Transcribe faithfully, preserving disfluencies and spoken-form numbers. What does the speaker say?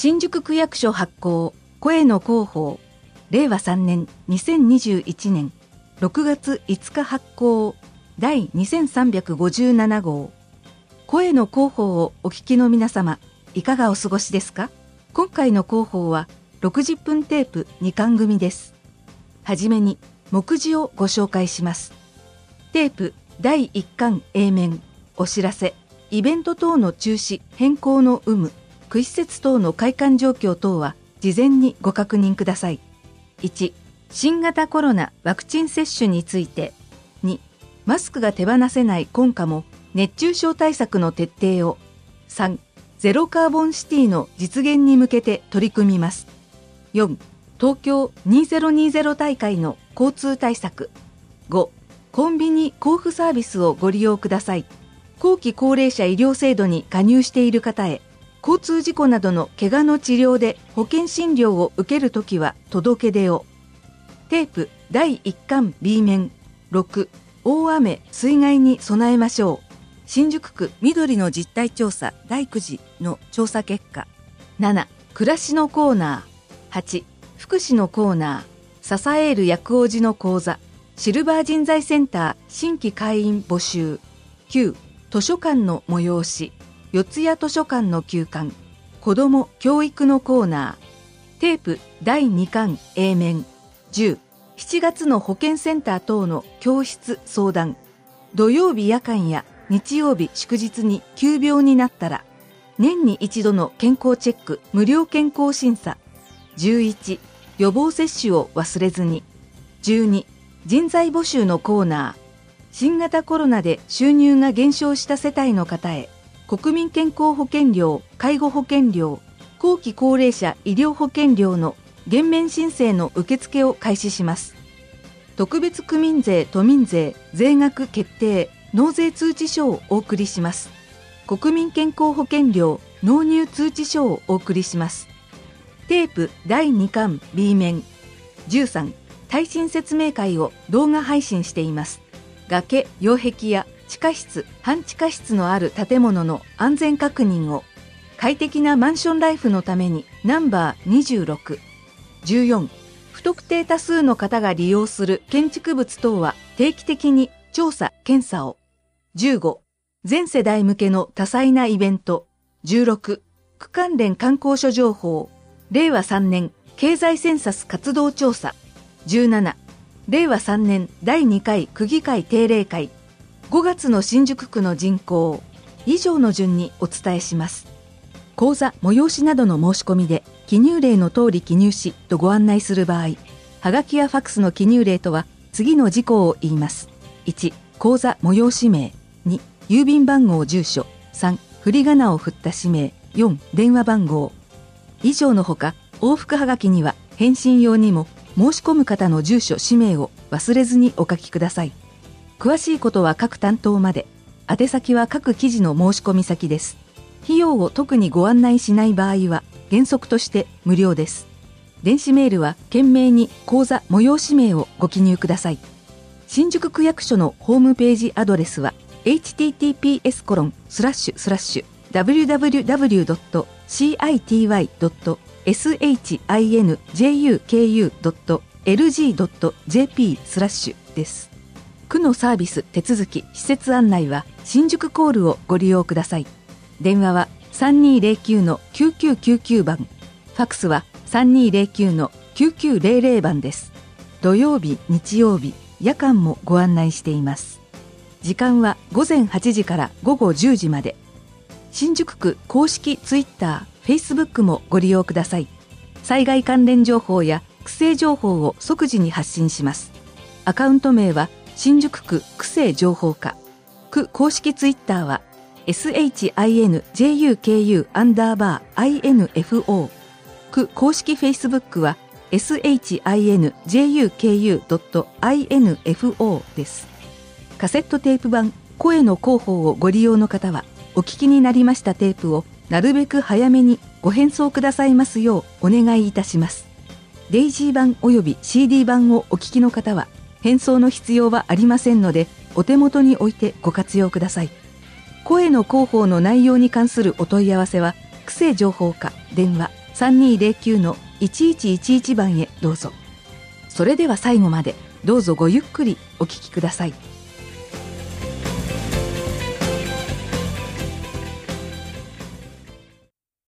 新宿区役所発行声の広報れいわさんねんにせんにじゅういちねんろくがついつか発行第にせんさんびゃくごじゅうなな号声の広報をお聞きの皆様、いかがお過ごしですか？今回の広報はろくじゅっぷんテープにかん組です。はじめに目次をご紹介します。テープだいいっかん A 面お知らせ、イベント等の中止変更の有無、区施設等の開館状況等は事前にご確認ください。いち、新型コロナワクチン接種について。に、マスクが手放せない今夏も熱中症対策の徹底を。さん、ゼロカーボンシティの実現に向けて取り組みます。よん、東京にせんにじゅう大会の交通対策。ご、コンビニ交付サービスをご利用ください。後期高齢者医療制度に加入している方へ、交通事故などの怪我の治療で保険診療を受けるときは届け出を。テープだいいっかん B 面ろく、大雨水害に備えましょう。新宿区緑の実態調査だいく次の調査結果。なな、暮らしのコーナー。はち、福祉のコーナー。支える薬王寺の講座。シルバー人材センター新規会員募集。きゅう、図書館の催し。四谷図書館の休館。子ども教育のコーナー。テープだいにかん A 面。じゅう、しちがつの保健センター等の教室相談。土曜日夜間や日曜日祝日に急病になったら、年に一度の健康チェック無料健康審査。じゅういち、予防接種を忘れずに。じゅうに、人材募集のコーナー。新型コロナで収入が減少した世帯の方へ、国民健康保険料、介護保険料、後期高齢者医療保険料の減免申請の受付を開始します。特別区民税・都民税税額決定納税通知書をお送りします。国民健康保険料納入通知書をお送りします。テープだいにかん B 面。じゅうさん、耐震説明会を動画配信しています。崖、擁壁や地下室、半地下室のある建物の安全確認を。快適なマンションライフのためにナンバーにじゅうろく。じゅうよん、不特定多数の方が利用する建築物等は定期的に調査・検査を。じゅうご、全世代向けの多彩なイベント。じゅうろく、区関連観光所情報。れいわさんねん経済センサス活動調査。じゅうなな、れいわさんねんだいにかい区議会定例会。ごがつの新宿区の人口。以上の順にお伝えします。講座・催しなどの申し込みで記入例の通り記入しとご案内する場合、はがきやファックスの記入例とは次の事項を言います。いち、講座・催し名。に、郵便番号・住所。さん、振り仮名を振った氏名。よん、電話番号。以上のほか、往復はがきには返信用にも申し込む方の住所・氏名を忘れずにお書きください。詳しいことは各担当まで。宛先は各記事の申し込み先です。費用を特にご案内しない場合は原則として無料です。電子メールは懸命に講座催し名をご記入ください。新宿区役所のホームページアドレスは エイチティーティーピーエスコロンスラッシュスラッシュダブリューダブリューダブリュードットシーアイティーワイドットエスエイチアイエヌジェイユーケーユードットエルジードットジェーピースラッシュです。区のサービス、手続き、施設案内は新宿コールをご利用ください。電話は さんにーぜろきゅうのきゅうきゅうきゅうきゅう 番。ファックスは さんにーぜろきゅうのきゅうきゅうぜろぜろ 番です。土曜日、日曜日、夜間もご案内しています。時間はごぜんはちじからごごじゅうじまで。新宿区公式ツイッター、フェイスブックもご利用ください。災害関連情報や区政情報を即時に発信します。アカウント名は新宿区区政情報課。区公式ツイッターは エスエイチアイエヌジェイユーケーユー アンダーバー アイエヌエフオー。区公式フェイスブックは エスエイチアイエヌジェイユーケーユードットアイエヌエフオー です。カセットテープ版声の広報をご利用の方は、お聞きになりましたテープをなるべく早めにご返送くださいますようお願いいたします。デイジー版および シーディー 版をお聞きの方は、返送の必要はありませんので、お手元に置いてご活用ください。声の広報の内容に関するお問い合わせは、区政情報課電話さんにーぜろきゅうのいちいちいちいち 番へどうぞ。それでは最後までどうぞごゆっくりお聞きください。